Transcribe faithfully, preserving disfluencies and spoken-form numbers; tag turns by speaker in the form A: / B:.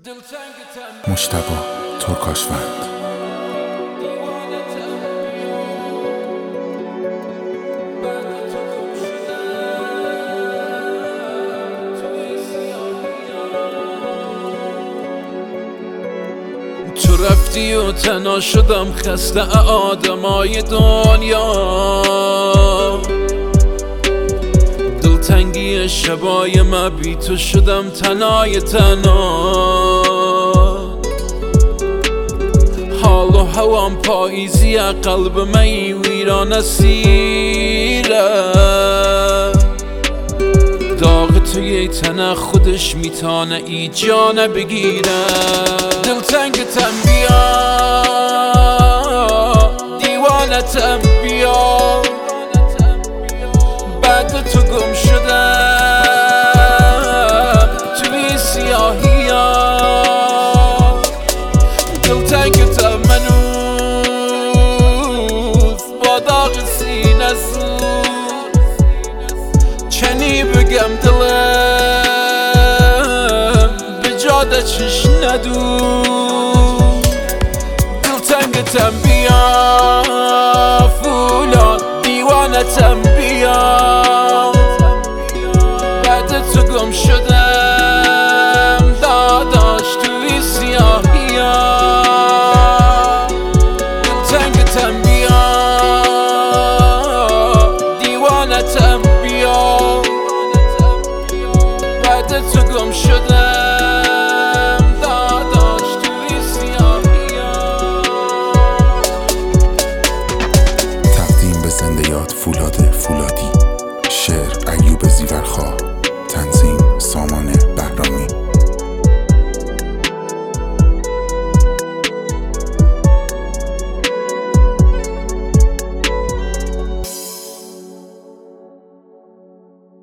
A: مجتبی ترکاشوند.
B: تو رفتی و تنها شدم خسته آدمای دنیا، دلتنگی شبای ما بی تو شدم تنهای تنها. حال و هوام پاییزی قلب من ویران سیره، داغ توی تنه خودش میتانه ای جانه بگیره. دلتنگتم بیا، دیوانتم بیا، بعد تو گم شدم توی سیاهی ها. دلتنگتم منوز با داغ سینه سوز، چنی بگم دلم به جاده چش ندود. دلتنگتم بیا فولاد، دیوانتم